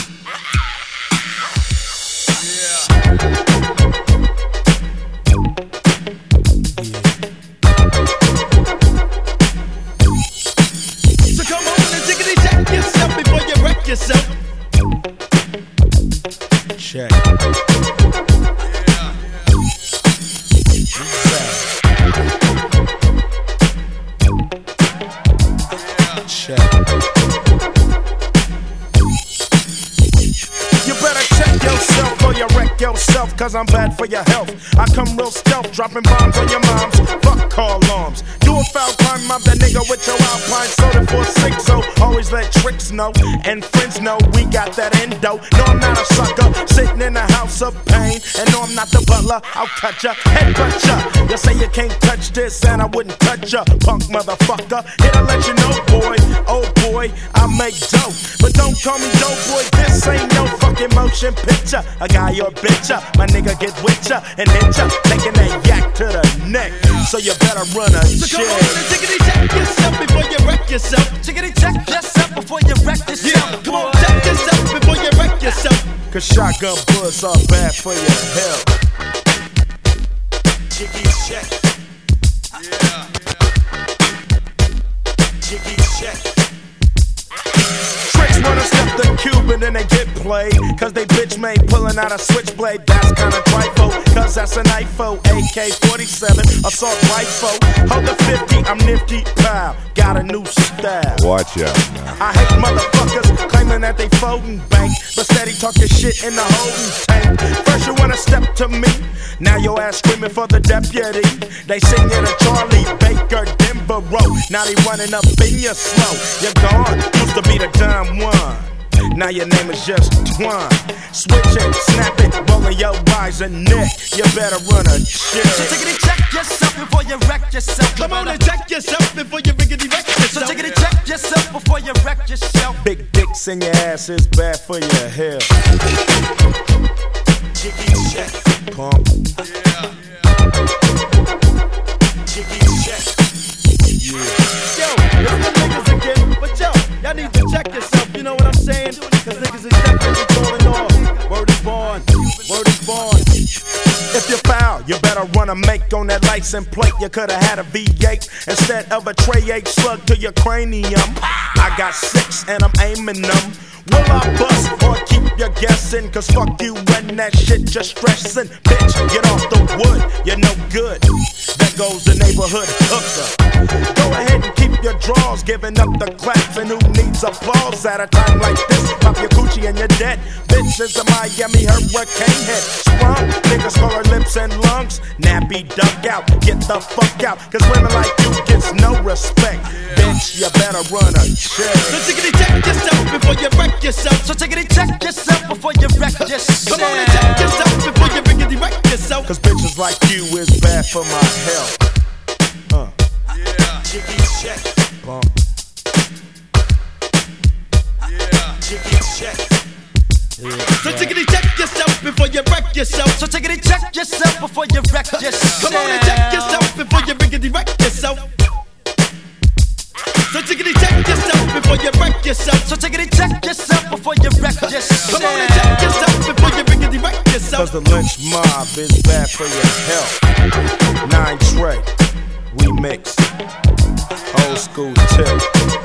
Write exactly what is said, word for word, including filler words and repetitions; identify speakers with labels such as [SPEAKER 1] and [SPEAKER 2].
[SPEAKER 1] So come on and jiggity check yourself before you wreck yourself.
[SPEAKER 2] Check. Check. You better check yourself or you wreck yourself, cause I'm bad for your health. I come real stealth, dropping bombs on your moms. Fuck call alarms. Do a foul crime, mob that nigga with your Alpine soda for six oh. Always let tricks know, and friends know we got that endo. No, I'm not a sucker, sitting in a house of pain. And no, I'm not the butler, I'll cut ya, headbutt ya. You say you can't touch this, and I wouldn't touch ya, punk motherfucker. Here to let you know, boy, oh boy, I make dope. But don't call me dope, boy, this ain't no fucking motion picture. A guy or bitch ya, my nigga get with ya and hit ya, taking that yak to the neck. So you better run a
[SPEAKER 1] So
[SPEAKER 2] check.
[SPEAKER 1] come on and jiggity check yourself before you wreck yourself. Jiggity check yourself before you wreck yourself. Yeah, come on, check yourself before you wreck yourself.
[SPEAKER 2] Cause shotgun bullets are bad for your health.
[SPEAKER 3] Jiggy check. Yeah. Jiggy check.
[SPEAKER 2] Tricks wanna step the cube and then they get played. Cause they bitch made pulling out a switchblade. That's kinda trifle, cause that's an I F O. A K forty-seven, assault rifle. Hold the fifty, I'm nifty, pow. Got a new style.
[SPEAKER 4] Watch out now.
[SPEAKER 2] I hate motherfuckers claiming that they folding bank, but steady talking shit in the holding tank. First you wanna step to me, now your ass screaming for the deputy. They sing you to Charlie Baker, Denver Road. Now they running up in your slow. You're gone, used to be the dumb one. Now your name is just Twine. Switch it, snap it, rolling your eyes and neck. You better run a check.
[SPEAKER 1] So tickety check yourself before you wreck yourself. Come on and check yourself before you riggedy wreck yourself. So tickety check yourself before you wreck yourself.
[SPEAKER 2] Big dicks in your ass is bad for your health.
[SPEAKER 3] Jiggy check.
[SPEAKER 2] Pump.
[SPEAKER 3] Yeah. Jiggy check.
[SPEAKER 1] Yo, it's the niggas again, but yo, y'all need to check yourself, you know what I'm saying? Cause niggas is definitely falling off. Word is born, word is born.
[SPEAKER 2] If you foul, you better run a make on that license plate. You could've had a V eight instead of a tray eight slug to your cranium. I got six and I'm aiming them. Will I bust or keep you guessing? Cause fuck you and that shit just stressing. Bitch, get off the wood, you're no good. There goes the neighborhood hooker. Go ahead and keep your drawers, giving up the claps. And who needs applause at a time like this? Pop your coochie and you're dead. Bitch is a Miami hurricane head. Sprung, niggas call her lips and lungs. Nappy duck out, get the fuck out. Cause women like you gets no respect. Bitch, you better run a check.
[SPEAKER 1] So tickety check yourself before you wreck yourself. So tickety check yourself before you wreck yourself. Come on and check yourself before you riggedy wreck yourself.
[SPEAKER 2] Cause bitches like you is bad for my health. Uh.
[SPEAKER 3] Yeah. Jiggy check.
[SPEAKER 2] Bump.
[SPEAKER 3] Yeah. Jiggy check.
[SPEAKER 1] So tickety check yourself before you wreck yourself. So tickety check yourself before you wreck yourself. Come on and check yourself before you riggedy wreck yourself. So tickety check yourself before you wreck yourself. So tickety check yourself before you wreck yourself. Come on and check yourself before you riggedy wreck yourself.
[SPEAKER 2] Cause the lynch mob is bad for your health. Nine Trey, remix, old school tip.